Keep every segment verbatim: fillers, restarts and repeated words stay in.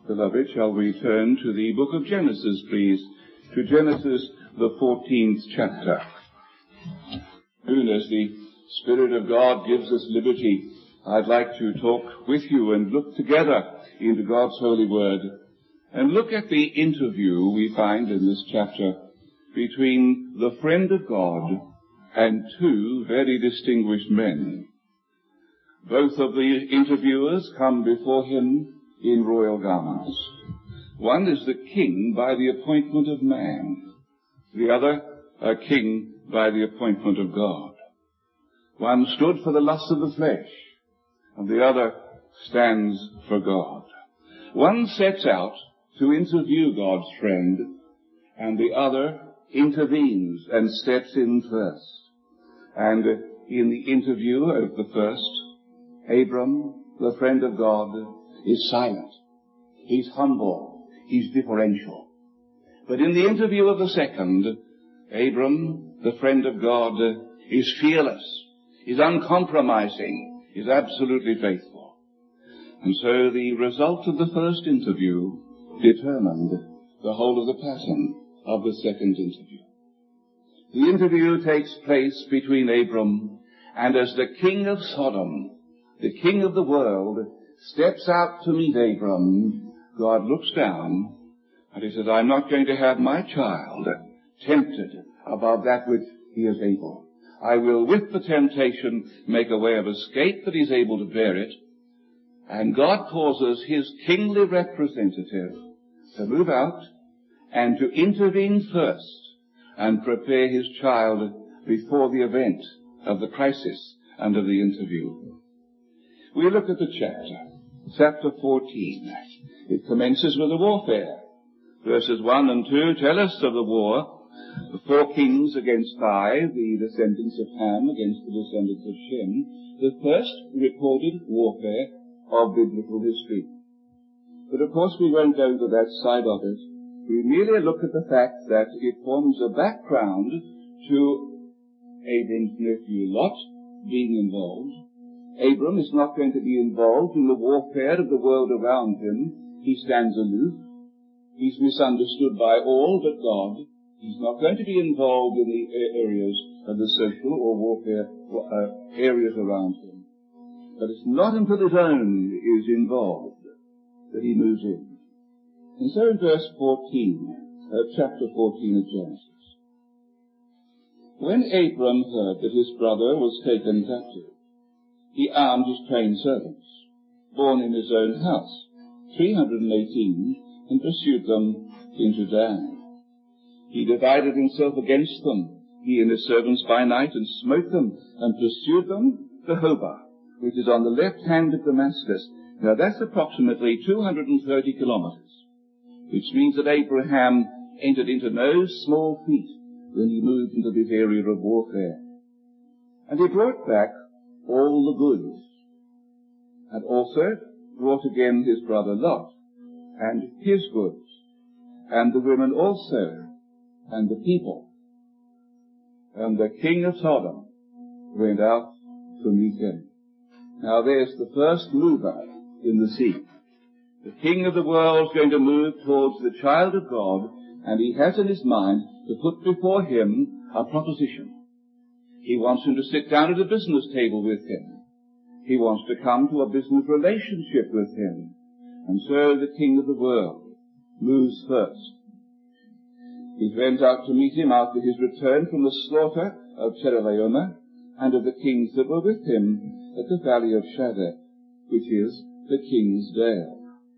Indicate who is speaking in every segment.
Speaker 1: Beloved, shall we turn to the book of Genesis, please, to Genesis, the fourteenth chapter. Soon as the Spirit of God gives us liberty, I'd like to talk with you and look together into God's holy word and look at the interview we find in this chapter between the friend of God and two very distinguished men. Both of the interviewers come before him in royal garments. One is the king by the appointment of man, the other a king by the appointment of God. One stood for the lust of the flesh, and the other stands for God. One sets out to interview God's friend, and the other intervenes and steps in first. And in the interview of the first, Abram, the friend of God, is silent. He's humble. He's differential. But in the interview of the second, Abram, the friend of God, is fearless, is uncompromising, is absolutely faithful. And so the result of the first interview determined the whole of the pattern of the second interview. The interview takes place between Abram and as the king of Sodom, the king of the world, steps out to meet Abram, God looks down and he says, I'm not going to have my child tempted above that which he is able. I will, with the temptation, make a way of escape that he's able to bear it. And God causes his kingly representative to move out and to intervene first and prepare his child before the event of the crisis and of the interview. We look at the chapter, chapter fourteen. It commences with a warfare. Verses one and two tell us of the war. The four kings against five, the descendants of Ham against the descendants of Shem, the first recorded warfare of biblical history. But of course we won't go to that side of it. We merely look at the fact that it forms a background to Abram's nephew Lot being involved. Abram is not going to be involved in the warfare of the world around him. He stands aloof. He's misunderstood by all but God. He's not going to be involved in the areas of the social or warfare uh, areas around him. But it's not until his own is involved that he moves in. And so in verse fourteen, uh, chapter fourteen of Genesis, when Abram heard that his brother was taken captive, he armed his trained servants, born in his own house, three hundred eighteen, and pursued them into Dan. He divided himself against them, he and his servants by night, and smote them, and pursued them to Hobah, which is on the left hand of Damascus. Now that's approximately two hundred thirty kilometers, which means that Abraham entered into no small feat when he moved into this area of warfare. And he brought back all the goods, and also brought again his brother Lot, and his goods, and the women also, and the people. And the king of Sodom went out to meet him. Now there's the first mover in the sea. The king of the world is going to move towards the child of God, and he has in his mind to put before him a proposition. He wants him to sit down at a business table with him. He wants to come to a business relationship with him. And so the king of the world moves first. He went out to meet him after his return from the slaughter of Chedorlaomer and of the kings that were with him at the valley of Shaveh, which is the king's dale.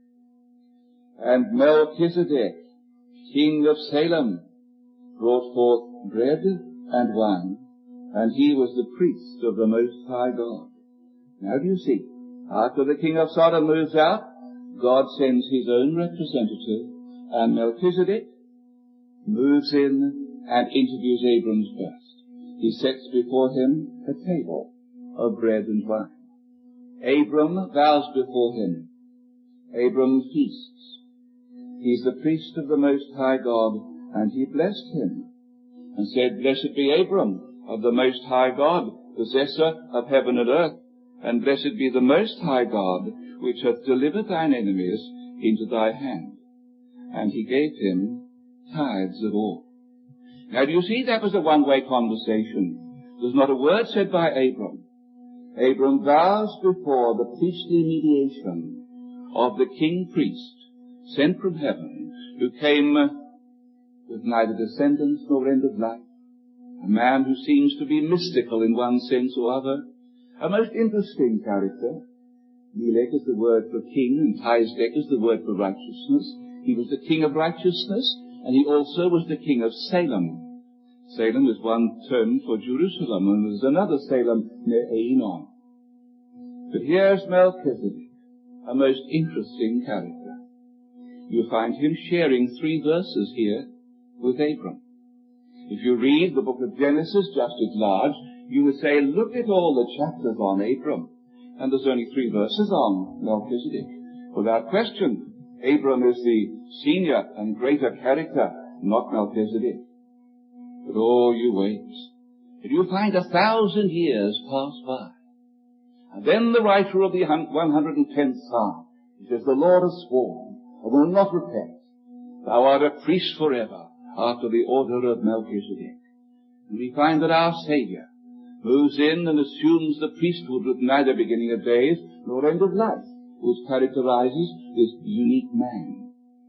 Speaker 1: And Melchizedek, king of Salem, brought forth bread and wine, and he was the priest of the Most High God. Now do you see, after the king of Sodom moves out, God sends his own representative, and Melchizedek moves in and interviews Abram first. He sets before him a table of bread and wine. Abram bows before him. Abram feasts. He's the priest of the Most High God, and he blessed him and said, Blessed be Abram of the Most High God, possessor of heaven and earth, and blessed be the Most High God, which hath delivered thine enemies into thy hand. And he gave him tithes of all. Now do you see, that was a one-way conversation. There's not a word said by Abram. Abram bows before the priestly mediation of the king priest sent from heaven, who came with neither descendants nor end of life, a man who seems to be mystical in one sense or other, a most interesting character. Melech is the word for king, and Tisdek is the word for righteousness. He was the king of righteousness, and he also was the king of Salem. Salem is one term for Jerusalem, and there's another Salem near Ainon. But here's Melchizedek, a most interesting character. You find him sharing three verses here with Abram. If you read the book of Genesis just at large, you would say, look at all the chapters on Abram, and there's only three verses on Melchizedek. Without question, Abram is the senior and greater character, not Melchizedek. But oh, you wait, and you find a thousand years pass by. And then the writer of the one hundred tenth Psalm, he says, the Lord has sworn, and will not repent. Thou art a priest forever, after the order of Melchizedek. And we find that our Savior moves in and assumes the priesthood with neither beginning of days nor end of life, which characterizes this unique man.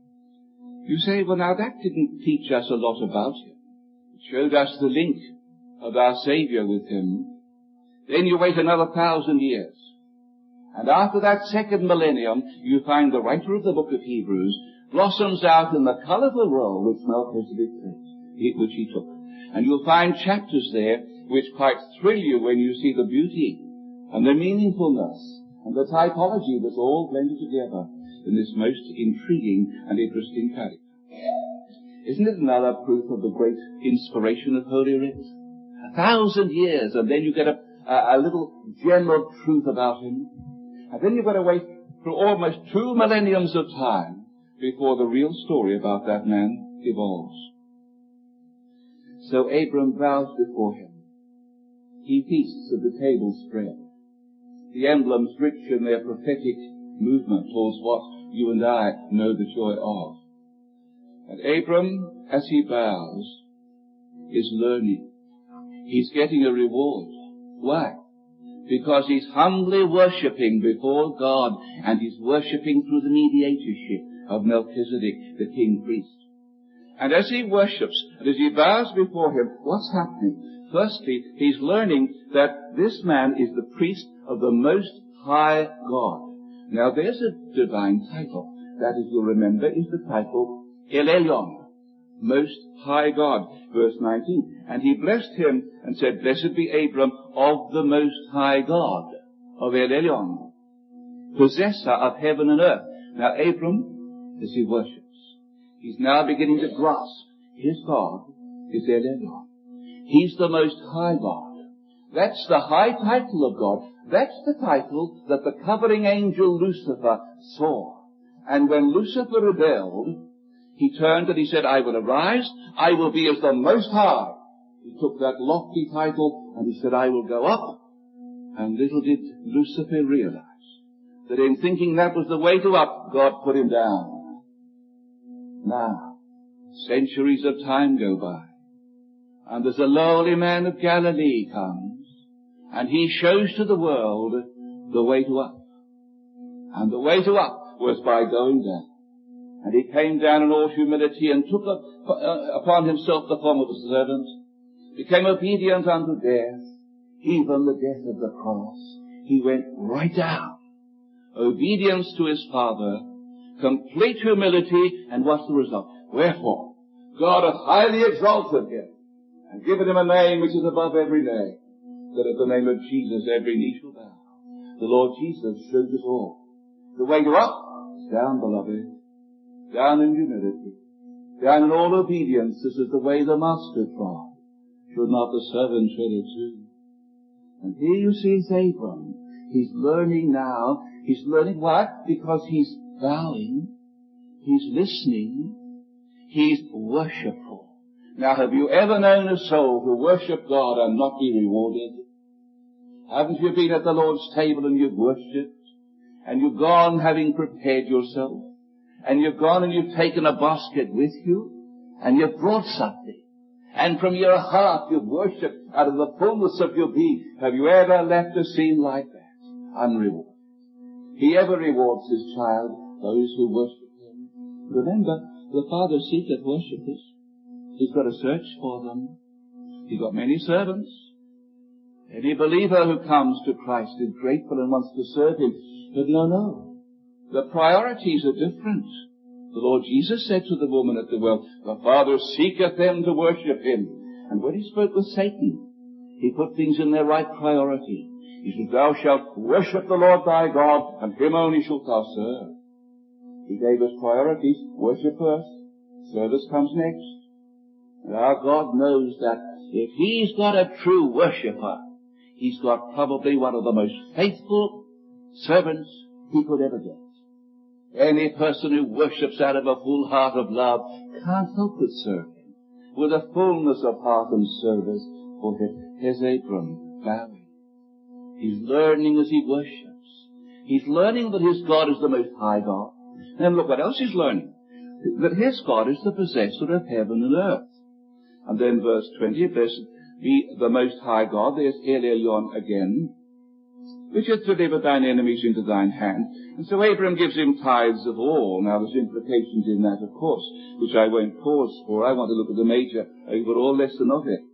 Speaker 1: You say, well, now that didn't teach us a lot about him. It showed us the link of our Savior with him. Then you wait another thousand years. And after that second millennium, you find the writer of the book of Hebrews blossoms out in the colorful role which Melchizedek played, which he took. And you'll find chapters there which quite thrill you when you see the beauty and the meaningfulness and the typology that's all blended together in this most intriguing and interesting character. Isn't it another proof of the great inspiration of Holy Writ? A thousand years, and then you get a, a, a little gem of truth about him. And then you've got to wait for almost two millenniums of time before the real story about that man evolves. So Abram bows before him. He feasts at the table spread. The emblems rich in their prophetic movement towards what you and I know the joy of. And Abram, as he bows, is learning. He's getting a reward. Why? Because he's humbly worshipping before God, and he's worshipping through the mediatorship of Melchizedek, the king priest. And as he worships, and as he bows before him, what's happening? Firstly, he's learning that this man is the priest of the Most High God. Now there's a divine title. That, as you'll remember, is the title El Elyon, Most High God. Verse nineteen. And he blessed him and said, blessed be Abram of the Most High God, of El Elyon, possessor of heaven and earth. Now Abram, as he worships, he's now beginning to grasp his God is El Elyon. He's the Most High God. That's the high title of God. That's the title that the covering angel Lucifer saw. And when Lucifer rebelled, he turned and he said, I will arise, I will be as the Most High. He took that lofty title and he said, I will go up. And little did Lucifer realize that in thinking that was the way to up, God put him down. Now, centuries of time go by, and as a lowly man of Galilee comes, and he shows to the world the way to up. And the way to up was by going down. And he came down in all humility and took upon himself the form of a servant, became obedient unto death, even the death of the cross. He went right down. Obedience to his Father, complete humility, and what's the result? Wherefore, God hath highly exalted him, and given him a name which is above every name, that at the name of Jesus every knee shall bow. The Lord Jesus showed us all. The way to up is down, beloved. Down in humility. Down in all obedience. This is the way the Master trod. Should not the servant tread it too? And here you see it's Abram. He's learning now. He's learning why? Because he's bowing. He's listening. He's worshipful. Now, have you ever known a soul who worship God and not be rewarded? Haven't you been at the Lord's table and you've worshipped? And you've gone having prepared yourself?
Speaker 2: and you've gone and you've taken a basket with you, and you've brought something, and from your heart you've worshipped out of the fullness of your being. Have you ever left a scene like that unrewarded? He ever rewards his child, those who worship him. Remember, the Father seeketh worshippers. He's got to search for them. He's got many servants. Any believer who comes to Christ is grateful and wants to serve him. But no, no. The priorities are different. The Lord Jesus said to the woman at the well, the Father seeketh them to worship him. And when he spoke with Satan, he put things in their right priority. He said, thou shalt worship the Lord thy God, and him only shalt thou serve. He gave us priorities. Worship first. Service comes next. And our God knows that if he's got a true worshipper, he's got probably one of the most faithful servants he could ever get. Any person who worships out of a full heart of love can't help but serve him with a fullness of heart and service for him. Here's Abram bowing. He's learning as he worships. He's learning that his God is the Most High God. And look what else he's learning. That his God is the possessor of heaven and earth. And then verse twenty, blessed be the Most High God. There's El Elyon again, which hath delivered thine enemies into thine hand. And so Abram gives him tithes of all. Now there's implications in that, of course, which I won't pause for. I want to look at the major overall lesson of it.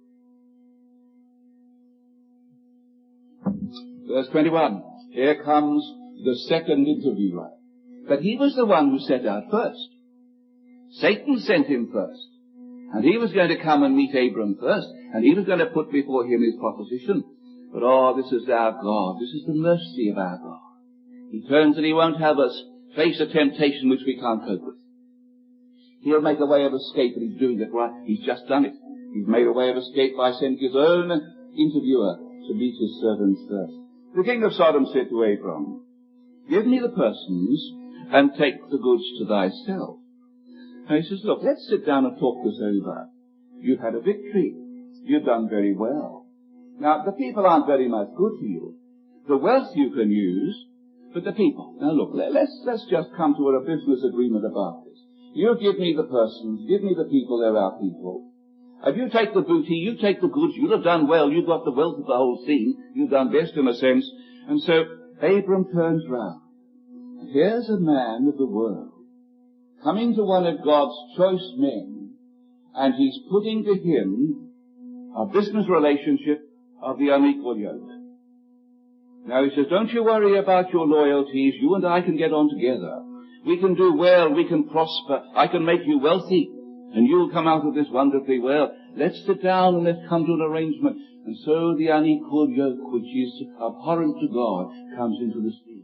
Speaker 2: Verse twenty-one, here comes the second interviewer. But he was the one who set out first. Satan sent him first. And he was going to come and meet Abram first, and he was going to put before him his proposition. But oh, this is our God. This is the mercy of our God. He turns and he won't have us face a temptation which we can't cope with. He'll make a way of escape, and he's doing it right. He's just done it. He's made a way of escape by sending his own interviewer to meet his servants first. The king of Sodom said to Abram, give me the persons and take the goods to thyself. And he says, look, let's sit down and talk this over. You've had a victory. You've done very well. Now, the people aren't very much good to you. The wealth you can use, but the people. Now look, let's, let's just come to a business agreement about this. You give me the persons, give me the people, they're our people. If you take the booty, you take the goods, you'll have done well. You've got the wealth of the whole scene. You've done best in a sense. And so Abram turns round. Here's a man of the world coming to one of God's choice men, and he's putting to him a business relationship of the unequal yoke. Now he says, don't you worry about your loyalties. You and I can get on together. We can do well. We can prosper. I can make you wealthy, and you'll come out of this wonderfully well. Let's sit down and let's come to an arrangement. And so the unequal yoke, which is abhorrent to God, comes into the scene.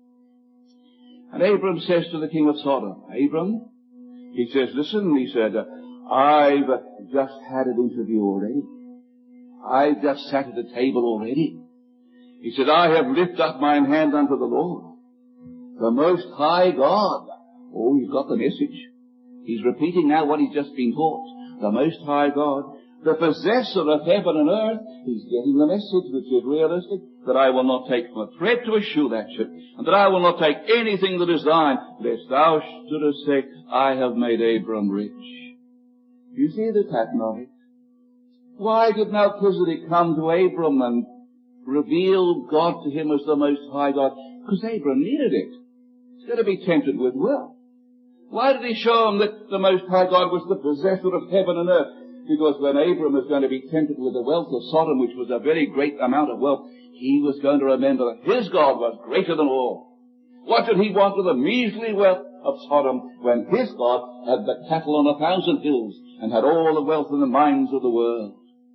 Speaker 2: And Abram says to the king of Sodom, Abram, he says, listen, he said, I've just had an interview already. I've just sat at a table already. He said, I have lifted up mine hand unto the Lord, the Most High God. Oh, he's got the message. He's repeating now what he's just been taught. The Most High God, the possessor of heaven and earth. He's getting the message, which is realistic, that I will not take from a thread to a shoelatchet, and that I will not take anything that is thine, lest thou shouldest say, I have made Abram rich. You see the pattern of it. Why did Melchizedek come to Abram and reveal God to him as the Most High God? Because Abram needed it. He's going to be tempted with wealth. Why did he show him that the Most High God was the possessor of heaven and earth? Because when Abram was going to be tempted with the wealth of Sodom, which was a very great amount of wealth, he was going to remember that his God was greater than all. What did he want with the measly wealth of Sodom when his God had the cattle on a thousand hills and had all the wealth in the mines of the world?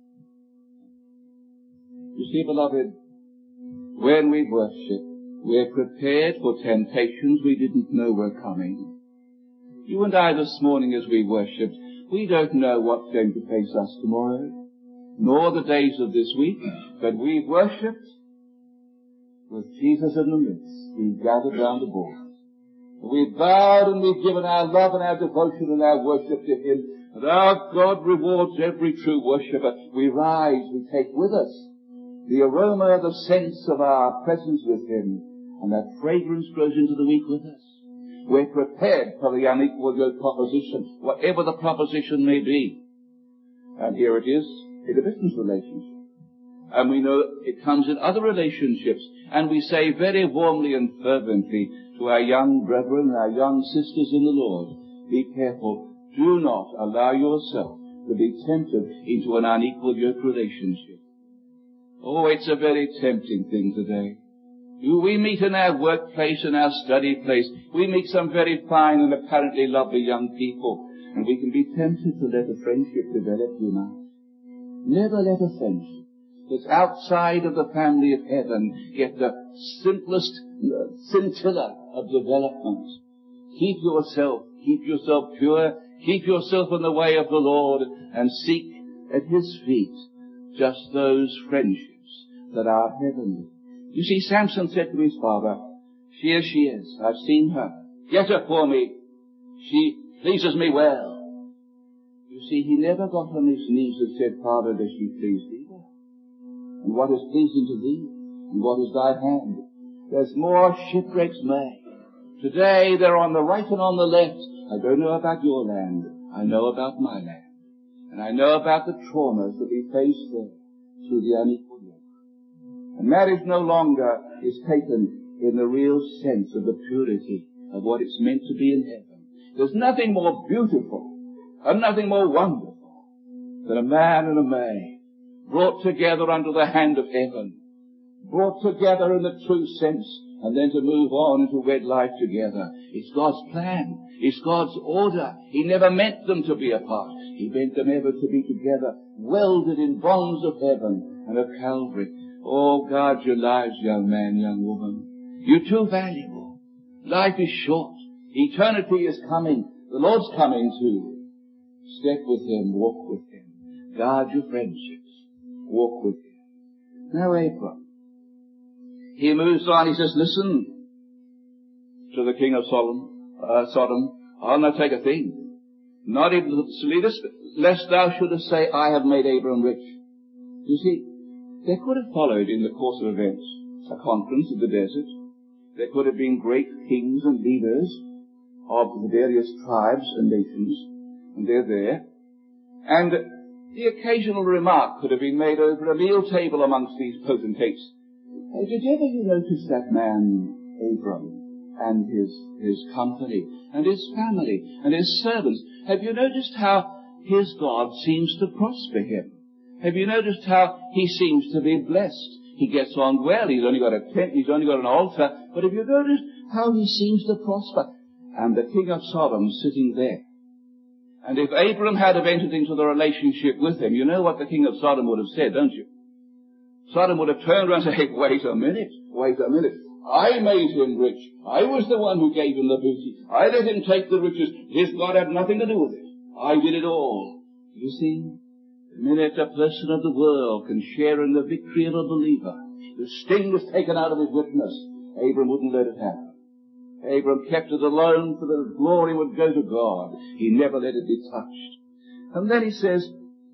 Speaker 2: You see, beloved, when we worship, we're prepared for temptations we didn't know were coming. You and I this morning as we worshipped, we don't know what's going to face us tomorrow, nor the days of this week, but we've worshipped with Jesus in the midst. We've gathered round the board. We've bowed and we've given our love and our devotion and our worship to Him. And our God rewards every true worshipper. We rise, we take with us the aroma, the sense of our presence with Him, and that fragrance grows into the week with us. We're prepared for the unequal yoke proposition, whatever the proposition may be. And here it is in a business relationship. And we know it comes in other relationships. And we say very warmly and fervently to our young brethren and our young sisters in the Lord, be careful. Do not allow yourself to be tempted into an unequal yoke relationship. Oh, it's a very tempting thing today. We meet in our workplace, in our study place. We meet some very fine and apparently lovely young people. And we can be tempted to let a friendship develop, you know. Never let a friendship that's outside of the family of heaven get the simplest scintilla of development. Keep yourself, keep yourself pure, keep yourself in the way of the Lord, and seek at His feet just those friendships that are heavenly. You see, Samson said to his father, here she is, I've seen her. Get her for me. She pleases me well. You see, he never got on his knees and said, Father, does she please thee? And what is pleasing to thee? And what is thy hand? There's more shipwrecks made. Today they're on the right and on the left. I don't know about your land. I know about my land. And I know about the traumas that we face there through the unequal yoke. And marriage no longer is taken in the real sense of the purity of what it's meant to be in heaven. There's nothing more beautiful and nothing more wonderful than a man and a maid brought together under the hand of heaven, brought together in the true sense, and then to move on into wed life together. It's God's plan. It's God's order. He never meant them to be apart. He meant them ever to be together, welded in bonds of heaven and of Calvary. Oh, guard your lives, young man, young woman. You're too valuable. Life is short. Eternity is coming. The Lord's coming too. Step with Him. Walk with Him. Guard your friendships. Walk with Him. Now, Abram, he moves on. He says, listen to the king of Sodom. Uh, Sodom. I'll not take a thing. Not even the leaders, lest thou shouldest say, I have made Abram rich. You see, there could have followed in the course of events a conference in the desert. There could have been great kings and leaders of the various tribes and nations, and they're there. And the occasional remark could have been made over a meal table amongst these potentates. Hey, did ever you notice that man, Abram, and his, his company, and his family, and his servants? Have you noticed how his God seems to prosper him? Have you noticed how he seems to be blessed? He gets on well. He's only got a tent. He's only got an altar. But have you noticed how he seems to prosper? And the king of Sodom sitting there. And if Abram had have entered into the relationship with him, you know what the king of Sodom would have said, don't you? Sodom would have turned around and said, hey, wait a minute, wait a minute. I made him rich. I was the one who gave him the booty. I let him take the riches. His God had nothing to do with it. I did it all. You see? The minute a person of the world can share in the victory of a believer, the sting was taken out of his witness. Abram wouldn't let it happen. Abram kept it alone, for the glory would go to God. He never let it be touched. And then he says,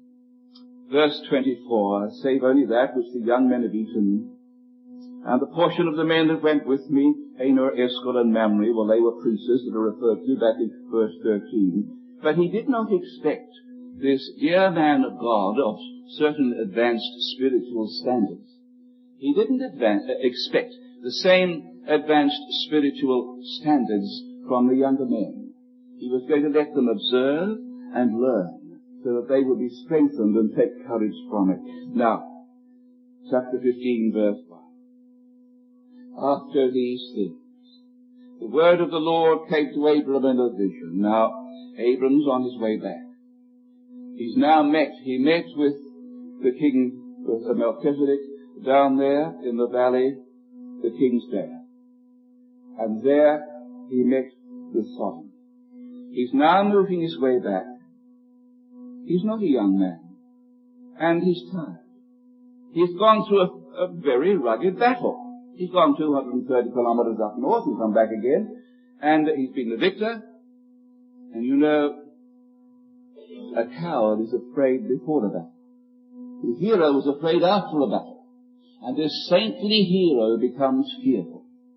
Speaker 2: verse twenty-four, save only that which the young men have eaten, and the portion of the men that went with me, Aner, Eshcol, and Mamre, well, they were princes that are referred to back in verse thirteen. But he did not expect this dear man of God of certain advanced spiritual standards. He didn't advance, expect the same advanced spiritual standards from the younger men. He was going to let them observe and learn so that they would be strengthened and take courage from it. Now, chapter fifteen, verse one. After these things, the word of the Lord came to Abram in a vision. Now, Abram's on his way back. He's now met, he met with the king, with Melchizedek, down there in the valley, the king's there. And there he met with Sodom. He's now moving his way back. He's not a young man. And he's tired. He's gone through a, a very rugged battle. He's gone two hundred thirty kilometers up north, he's come back again, and he's been the victor. And you know, a coward is afraid before the battle. The hero is afraid after a battle. And this saintly hero becomes fearful.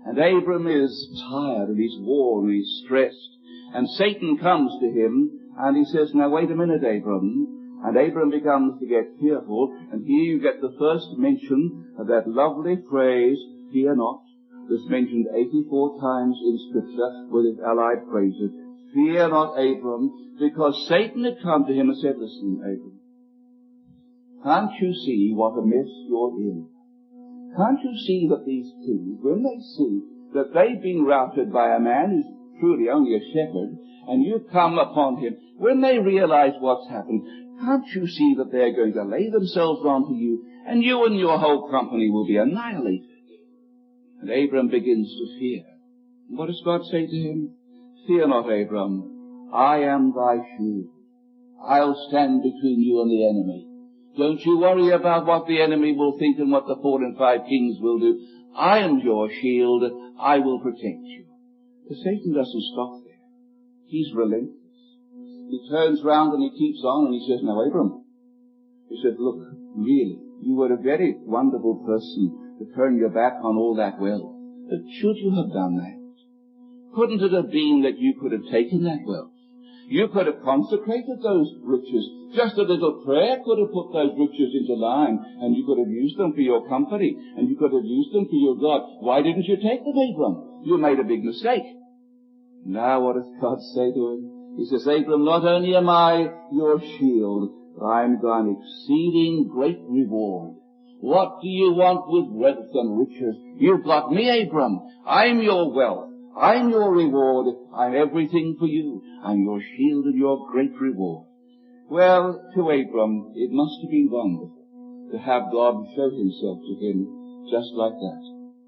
Speaker 2: And Abram is tired and he's worn and he's stressed. And Satan comes to him and he says, now wait a minute, Abram. And Abram begins to get fearful. And here you get the first mention of that lovely phrase, fear not. That's mentioned eighty-four times in Scripture with its allied phrases. Fear not, Abram, because Satan had come to him and said, listen, Abram, can't you see what a mess you're in? Can't you see that these kings, when they see that they've been routed by a man who's truly only a shepherd, and you've come upon him, when they realize what's happened, can't you see that they're going to lay themselves onto you, and you and your whole company will be annihilated? And Abram begins to fear. And what does God say to him? Fear not, Abram, I am thy shield. I'll stand between you and the enemy. Don't you worry about what the enemy will think and what the four and five kings will do. I am your shield. I will protect you. But Satan doesn't stop there. He's relentless. He turns round and he keeps on and he says, now, Abram, he said, look, really, you were a very wonderful person to turn your back on all that wealth. But should you have done that? Couldn't it have been that you could have taken that wealth? You could have consecrated those riches. Just a little prayer could have put those riches into line, and you could have used them for your company, and you could have used them for your God. Why didn't you take them, Abram? You made a big mistake. Now what does God say to him? He says, Abram, not only am I your shield, but I am thine exceeding great reward. What do you want with wealth and riches? You've got me, Abram. I'm your wealth. I'm your reward. I'm everything for you. I'm your shield and your great reward. Well, to Abram, it must have been wonderful to have God show himself to him just like that.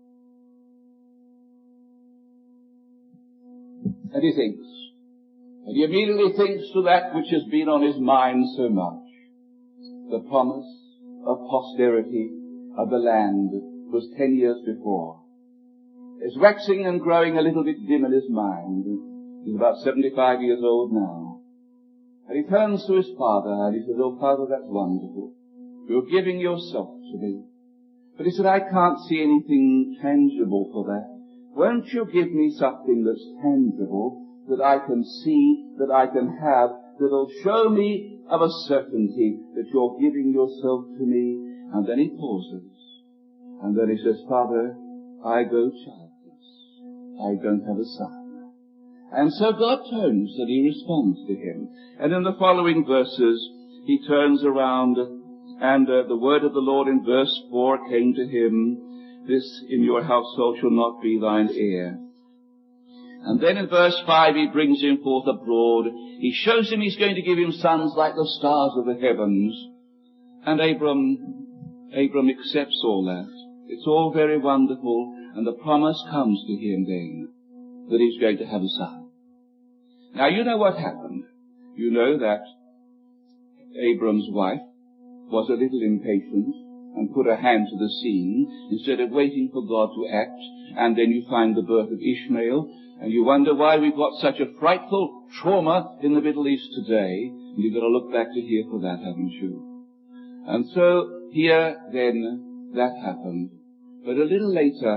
Speaker 2: And he thinks, and he immediately thinks to that which has been on his mind so much. The promise of posterity of the land was ten years before. It's waxing and growing a little bit dim in his mind. He's about seventy-five years old now. And he turns to his father and he says, oh, Father, that's wonderful. You're giving yourself to me. But he said, I can't see anything tangible for that. Won't you give me something that's tangible, that I can see, that I can have, that'll show me of a certainty that you're giving yourself to me? And then he pauses. And then he says, Father, I go childless. I don't have a son. And so God turns and he responds to him. And in the following verses, he turns around and uh, the word of the Lord in verse four came to him, this in your household shall not be thine heir. And then in verse five he brings him forth abroad. He shows him he's going to give him sons like the stars of the heavens. And Abram, Abram accepts all that. It's all very wonderful. And the promise comes to him then that he's going to have a son. Now you know what happened. You know that Abram's wife was a little impatient and put her hand to the scene instead of waiting for God to act. And then you find the birth of Ishmael. And you wonder why we've got such a frightful trauma in the Middle East today. And you've got to look back to here for that, haven't you? And so here then that happened. But a little later,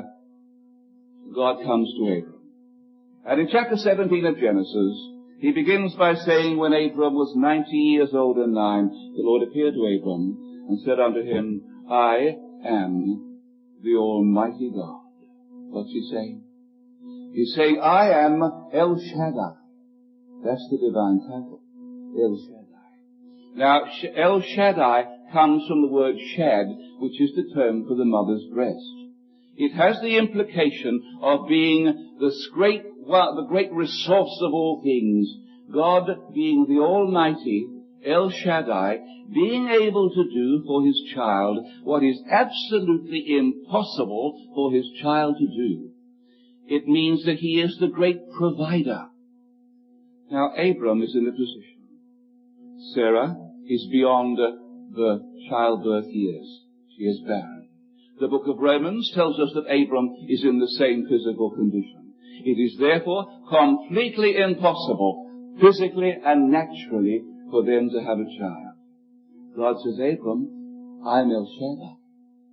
Speaker 2: God comes to Abram. And in chapter seventeen of Genesis, he begins by saying, when Abram was ninety years old and nine, the Lord appeared to Abram and said unto him, I am the Almighty God. What's he saying? He's saying, I am El Shaddai. That's the divine title. El Shaddai. Now, El Shaddai comes from the word shad, which is the term for the mother's breast. It has the implication of being this great, well, the great resource of all things. God being the Almighty, El Shaddai, being able to do for his child what is absolutely impossible for his child to do. It means that he is the great provider. Now, Abram is in a position. Sarah is beyond the childbirth years. She is barren. The book of Romans tells us that Abram is in the same physical condition. It is therefore completely impossible, physically and naturally, for them to have a child. God says, Abram, I'm El Shaddai.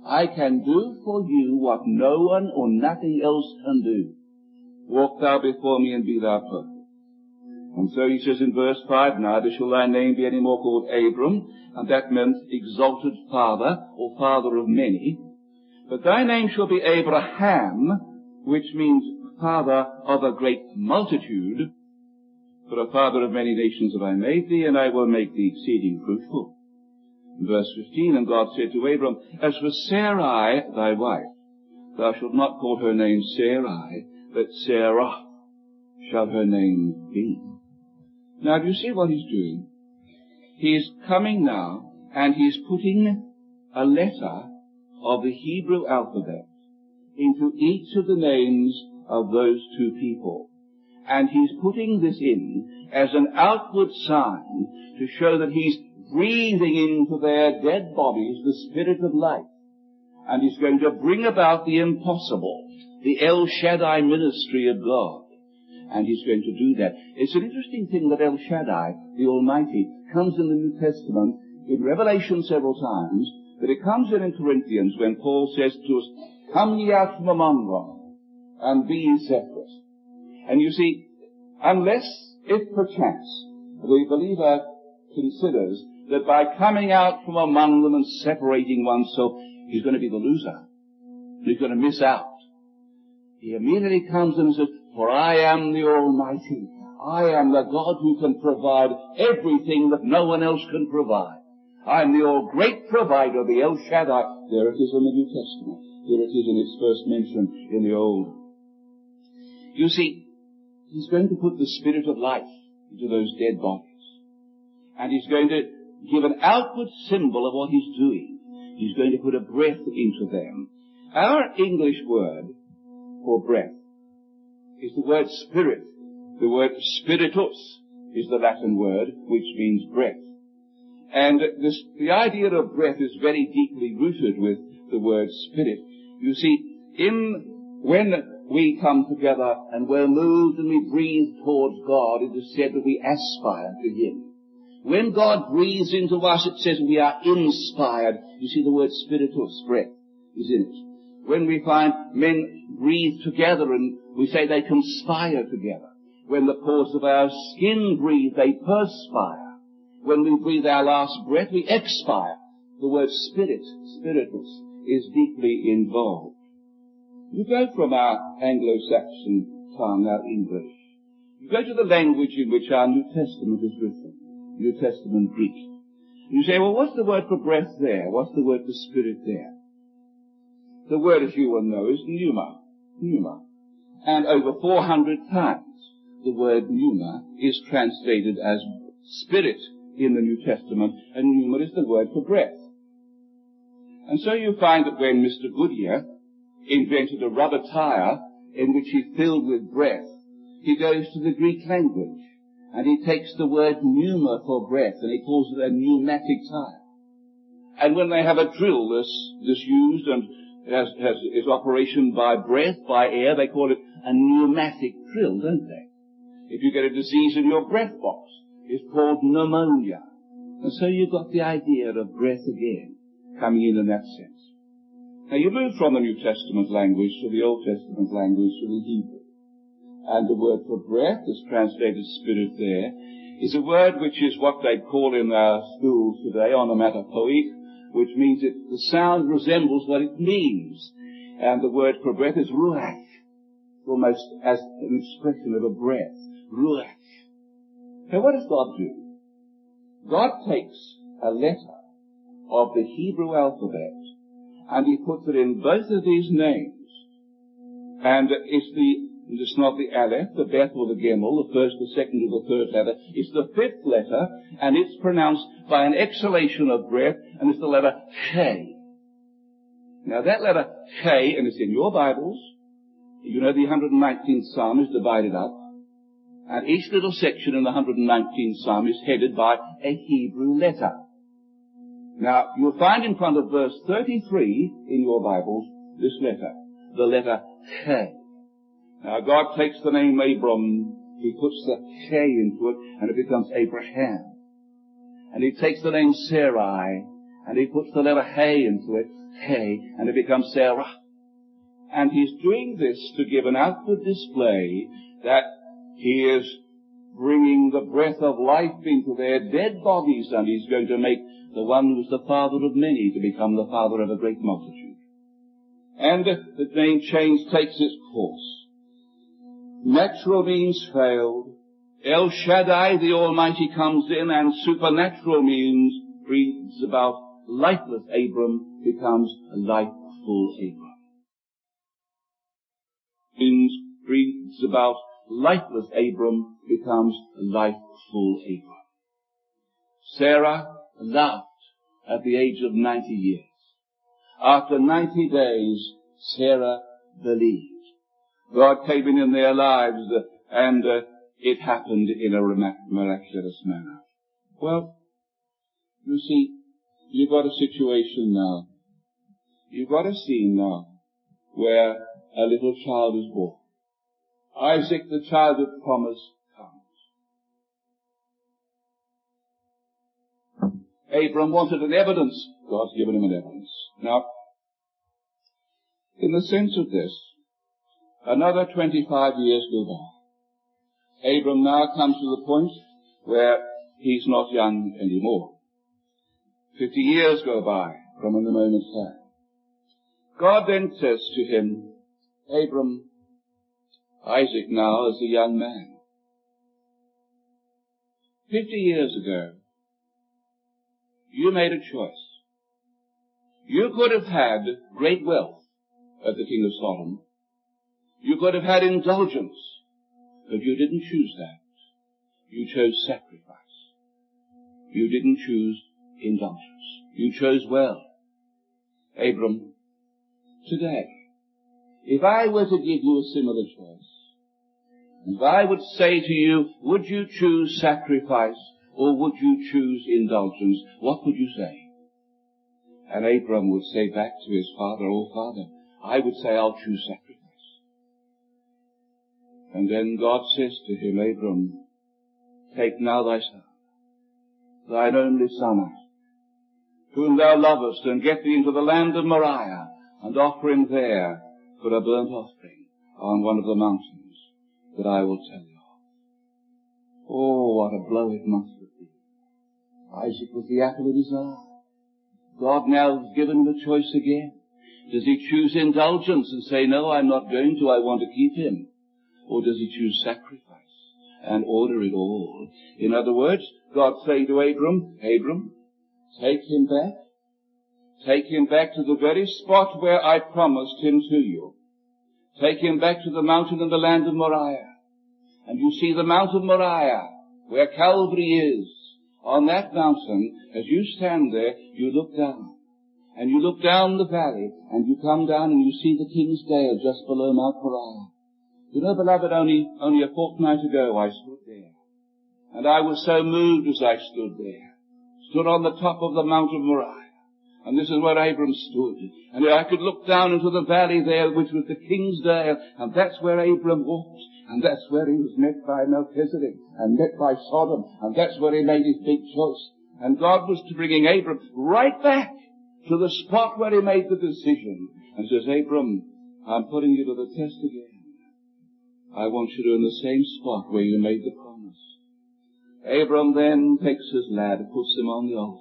Speaker 2: I can do for you what no one or nothing else can do. Walk thou before me and be thou perfect. And so he says in verse five, neither shall thy name be any more called Abram, and that meant exalted father, or father of many. But thy name shall be Abraham, which means father of a great multitude. For a father of many nations have I made thee, and I will make thee exceeding fruitful. In verse fifteen, and God said to Abram, as for Sarai, thy wife, thou shalt not call her name Sarai, but Sarah shall her name be. Now, do you see what he's doing? He's coming now, and he's putting a letter of the Hebrew alphabet into each of the names of those two people. And he's putting this in as an outward sign to show that he's breathing into their dead bodies the spirit of life. And he's going to bring about the impossible, the El Shaddai ministry of God. And he's going to do that. It's an interesting thing that El Shaddai, the Almighty, comes in the New Testament, in Revelation several times, but it comes in in Corinthians when Paul says to us, come ye out from among them, and be ye separate. And you see, unless, if perchance, the believer considers that by coming out from among them and separating oneself, he's going to be the loser. He's going to miss out. He immediately comes and says, for I am the Almighty. I am the God who can provide everything that no one else can provide. I am the all great provider, the El Shaddai. There it is in the New Testament. Here it is in its first mention in the Old. You see, he's going to put the spirit of life into those dead bodies. And he's going to give an outward symbol of what he's doing. He's going to put a breath into them. Our English word for breath is the word spirit. The word spiritus is the Latin word, which means breath. And this, the idea of breath is very deeply rooted with the word spirit. You see, in, when we come together and we're moved and we breathe towards God, it is said that we aspire to Him. When God breathes into us, it says we are inspired. You see, the word spiritus, breath, is in it. When we find men breathe together and we say they conspire together. When the pores of our skin breathe, they perspire. When we breathe our last breath, we expire. The word spirit, spiritus, is deeply involved. You go from our Anglo-Saxon tongue, our English. You go to the language in which our New Testament is written, New Testament Greek. You say, well, what's the word for breath there? What's the word for spirit there? The word, as you will know, is pneuma. Pneuma. And over four hundred times the word pneuma is translated as spirit in the New Testament, and pneuma is the word for breath. And so you find that when Mister Goodyear invented a rubber tire in which he filled with breath, he goes to the Greek language, and he takes the word pneuma for breath, and he calls it a pneumatic tire. And when they have a drill that's, that's used and has, has is operation by breath, by air, they call it a pneumatic drill, don't they? If you get a disease in your breath box, it's called pneumonia. And so you've got the idea of breath again, coming in in that sense. Now you move from the New Testament language to the Old Testament language to the Hebrew. And the word for breath, is translated spirit there, is a word which is what they call in our schools today onomatopoeic, which means that the sound resembles what it means. And the word for breath is ruach, almost as an expression of a breath. Ruach. Now what does God do? God takes a letter of the Hebrew alphabet and He puts it in both of these names. And it's the It's not the Aleph, the Beth or the Gimel, the first, the second, or the third letter. It's the fifth letter, and it's pronounced by an exhalation of breath, and it's the letter K. Now that letter K, and it's in your Bibles, you know the one hundred nineteenth Psalm is divided up, and each little section in the one hundred nineteenth Psalm is headed by a Hebrew letter. Now, you'll find in front of verse thirty-three in your Bibles this letter, the letter K. Now, God takes the name Abram, He puts the K into it, and it becomes Abraham. And He takes the name Sarai, and He puts the letter Hay into it, Hay, and it becomes Sarah. And he's doing this to give an outward display that he is bringing the breath of life into their dead bodies, and he's going to make the one who's the father of many to become the father of a great multitude. And the name change takes its course. Natural means failed. El Shaddai, the Almighty, comes in, and supernatural means brings about lifeless Abram becomes a lifeful Abram. Means brings about lifeless Abram becomes a lifeful Abram. Sarah laughed at the age of ninety years. After ninety days, Sarah believed. God came in in their lives, uh, and uh, it happened in a miraculous manner. Well, you see, you've got a situation now. You've got a scene now where a little child is born. Isaac, the child of promise, comes. Abram wanted an evidence. God's given him an evidence. Now, in the sense of this, another twenty-five years go by. Abram now comes to the point where he's not young anymore. Fifty years go by from the moment's time. God then says to him, Abram, Isaac now is a young man. Fifty years ago, you made a choice. You could have had great wealth as the king of Sodom. You could have had indulgence, but you didn't choose that. You chose sacrifice. You didn't choose indulgence. You chose well. Abram, today, if I were to give you a similar choice, if I would say to you, would you choose sacrifice or would you choose indulgence, what would you say? And Abram would say back to his father, oh father, I would say I'll choose sacrifice. And then God says to him, Abram, take now thy son, thine only son Isaac, whom thou lovest, and get thee into the land of Moriah, and offer him there for a burnt offering on one of the mountains that I will tell you of. Oh, what a blow it must have been. Isaac was the apple of his eye. God now has given him a choice again. Does he choose indulgence and say, no, I'm not going to, I want to keep him? Or does he choose sacrifice and order it all? In other words, God saying to Abram, Abram, take him back. Take him back to the very spot where I promised him to you. Take him back to the mountain in the land of Moriah. And you see the Mount of Moriah, where Calvary is. On that mountain, as you stand there, you look down. And you look down the valley, and you come down and you see the King's Dale just below Mount Moriah. You know, beloved, only, only a fortnight ago I stood there. And I was so moved as I stood there. Stood on the top of the Mount of Moriah. And this is where Abram stood. And I could look down into the valley there, which was the King's Dale. And that's where Abram walked. And that's where he was met by Melchizedek. And met by Sodom. And that's where he made his big choice. And God was bringing Abram right back to the spot where he made the decision. And says, Abram, I'm putting you to the test again. I want you to in the same spot where you made the promise. Abram then takes his lad and puts him on the altar.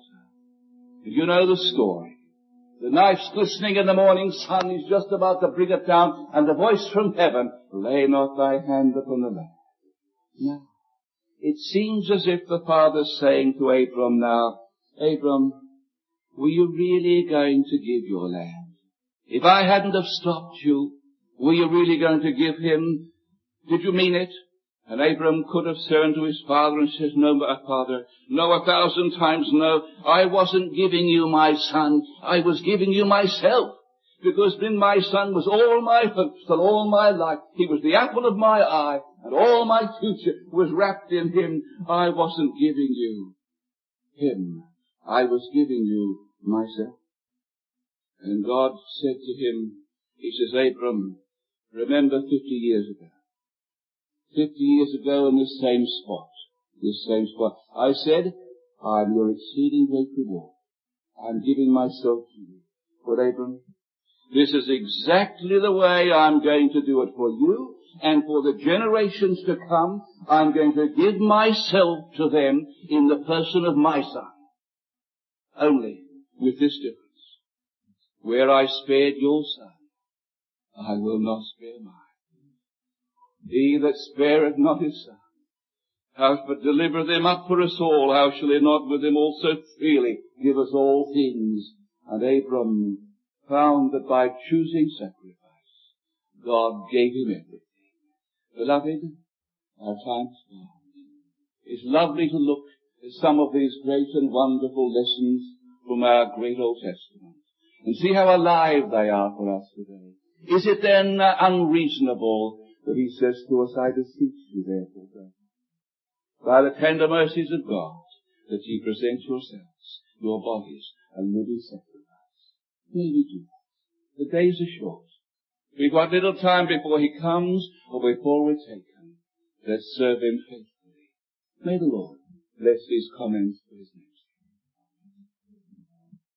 Speaker 2: You know the story. The knife's glistening in the morning sun. He's just about to bring it down. And the voice from heaven, lay not thy hand upon the lad. Now, it seems as if the Father's saying to Abram now, Abram, were you really going to give your lad? If I hadn't have stopped you, were you really going to give him? Did you mean it? And Abram could have turned to his father and says, no, my father, no, a thousand times no. I wasn't giving you my son. I was giving you myself. Because in my son was all my hopes and all my life. He was the apple of my eye, and all my future was wrapped in him. I wasn't giving you him. I was giving you myself. And God said to him, he says, Abram, remember fifty years ago. Fifty years ago in this same spot, this same spot, I said, I'm your exceeding great reward. I'm giving myself to you. for Abram. This is exactly the way I'm going to do it for you, and for the generations to come, I'm going to give myself to them in the person of my son. Only with this difference. Where I spared your son, I will not spare mine. He that spareth not his son, how but deliver them up for us all, how shall he not with them also freely give us all things? And Abram found that by choosing sacrifice, God gave him everything. Beloved, our time's gone. It's lovely to look at some of these great and wonderful lessons from our great Old Testament and see how alive they are for us today. Is it then uh, unreasonable that he says to us, I beseech you therefore, brethren, by the tender mercies of God, that ye present yourselves, your bodies, a living sacrifice. May we do that. The days are short. We've got little time before he comes or before we're taken. Let's serve him faithfully. May the Lord bless these comments for his name.